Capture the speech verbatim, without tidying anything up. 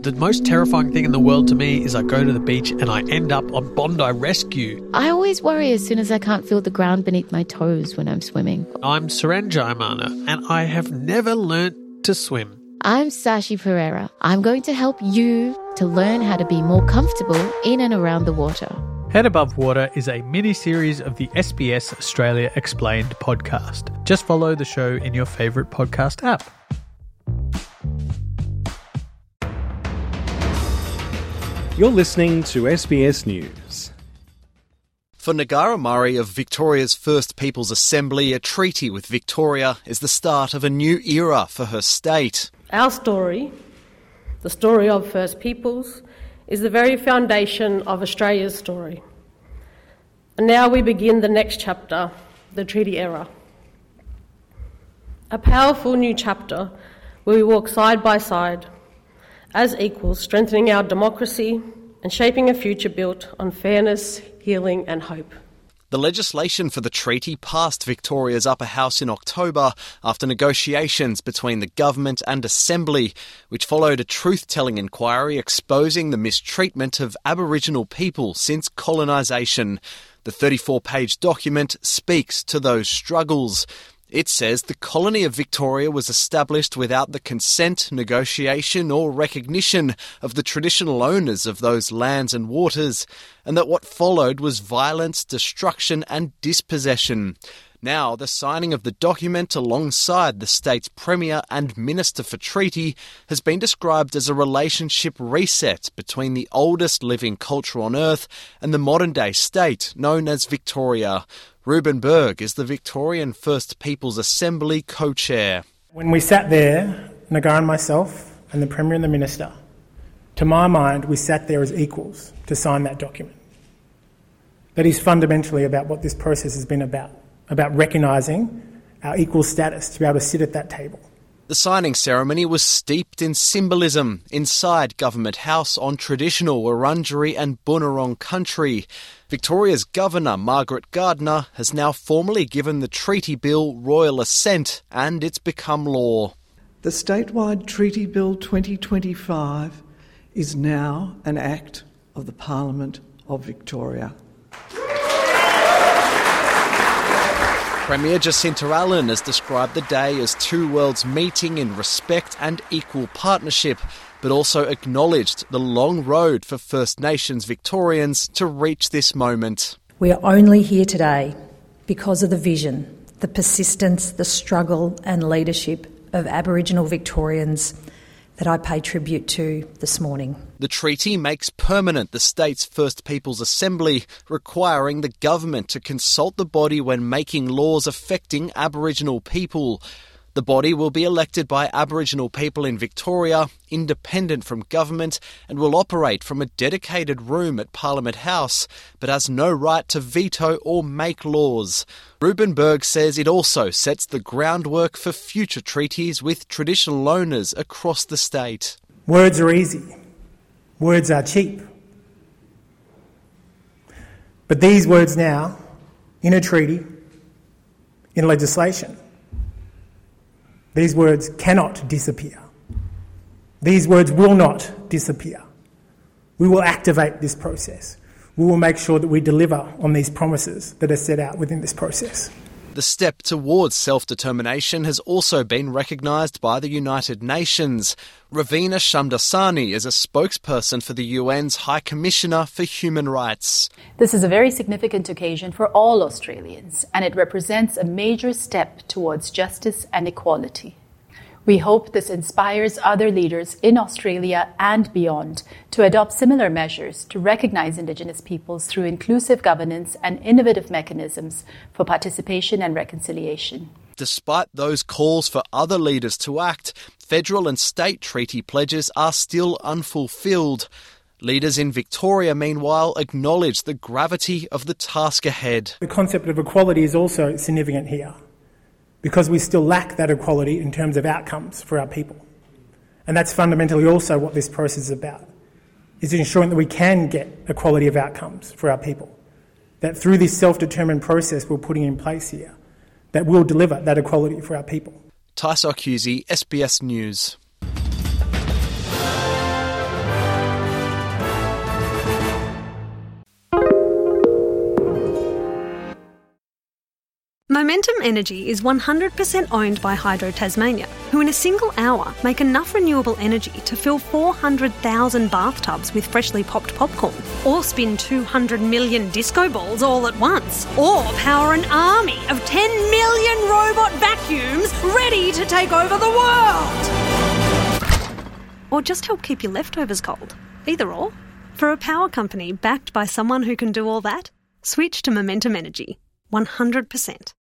The most terrifying thing in the world to me is I go to the beach and I end up on Bondi Rescue. I always worry as soon as I can't feel the ground beneath my toes when I'm swimming. I'm Suren Jaimana and I have never learnt to swim. I'm Sashi Pereira. I'm going to help you to learn how to be more comfortable in and around the water. Head Above Water is a mini-series of the S B S Australia Explained podcast. Just follow the show in your favourite podcast app. You're listening to S B S News. For Ngurah Murray of Victoria's First Peoples Assembly, a treaty with Victoria is the start of a new era for her state. Our story, the story of First Peoples, is the very foundation of Australia's story. And now we begin the next chapter, the treaty era. A powerful new chapter where we walk side by side as equals, strengthening our democracy and shaping a future built on fairness, healing and hope. The legislation for the treaty passed Victoria's upper house in October after negotiations between the government and Assembly, which followed a truth-telling inquiry exposing the mistreatment of Aboriginal people since colonisation. The thirty-four page document speaks to those struggles. It says the colony of Victoria was established without the consent, negotiation or recognition of the traditional owners of those lands and waters, and that what followed was violence, destruction and dispossession. Now, the signing of the document alongside the state's Premier and Minister for Treaty has been described as a relationship reset between the oldest living culture on Earth and the modern-day state known as Victoria. Ruben Berg is the Victorian First Peoples Assembly co-chair. When we sat there, Ngurah and myself and the Premier and the Minister, to my mind, we sat there as equals to sign that document. That is fundamentally about what this process has been about, about recognising our equal status to be able to sit at that table. The signing ceremony was steeped in symbolism inside Government House on traditional Wurundjeri and Bunurong country. Victoria's Governor, Margaret Gardner, has now formally given the treaty bill royal assent and it's become law. The statewide Treaty Bill twenty twenty-five is now an act of the Parliament of Victoria. Premier Jacinta Allen has described the day as two worlds meeting in respect and equal partnership, but also acknowledged the long road for First Nations Victorians to reach this moment. We are only here today because of the vision, the persistence, the struggle and leadership of Aboriginal Victorians that I pay tribute to this morning. The treaty makes permanent the state's First Peoples Assembly, requiring the government to consult the body when making laws affecting Aboriginal people. The body will be elected by Aboriginal people in Victoria, independent from government, and will operate from a dedicated room at Parliament House, but has no right to veto or make laws. Ruben Berg says it also sets the groundwork for future treaties with traditional owners across the state. Words are easy. Words are cheap. But these words now, in a treaty, in legislation, these words cannot disappear. These words will not disappear. We will activate this process. We will make sure that we deliver on these promises that are set out within this process. The step towards self-determination has also been recognised by the United Nations. Ravina Shamdasani is a spokesperson for the U N's High Commissioner for Human Rights. This is a very significant occasion for all Australians, and it represents a major step towards justice and equality. We hope this inspires other leaders in Australia and beyond to adopt similar measures to recognise Indigenous peoples through inclusive governance and innovative mechanisms for participation and reconciliation. Despite those calls for other leaders to act, federal and state treaty pledges are still unfulfilled. Leaders in Victoria, meanwhile, acknowledge the gravity of the task ahead. The concept of equality is also significant here, because we still lack that equality in terms of outcomes for our people. And that's fundamentally also what this process is about, is ensuring that we can get equality of outcomes for our people, that through this self-determined process we're putting in place here, that will deliver that equality for our people. Tysok Husey, S B S News. Momentum Energy is one hundred percent owned by Hydro Tasmania, who in a single hour make enough renewable energy to fill four hundred thousand bathtubs with freshly popped popcorn, or spin two hundred million disco balls all at once, or power an army of ten million robot vacuums ready to take over the world. Or just help keep your leftovers cold. Either or. For a power company backed by someone who can do all that, switch to Momentum Energy. one hundred percent.